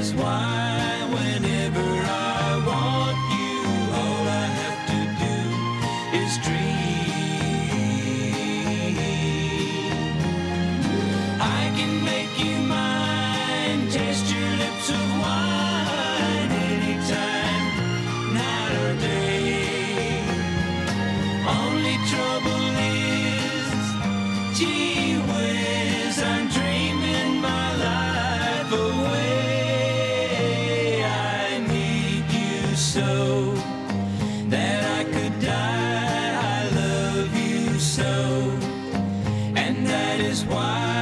is why whenever I want you, all I have to do is dream. I can make you mine, taste your lips of wine anytime, night or day. Only trouble is, gee whiz, I'm dreaming my life away. I need you so that I could die. I love you so, and that is why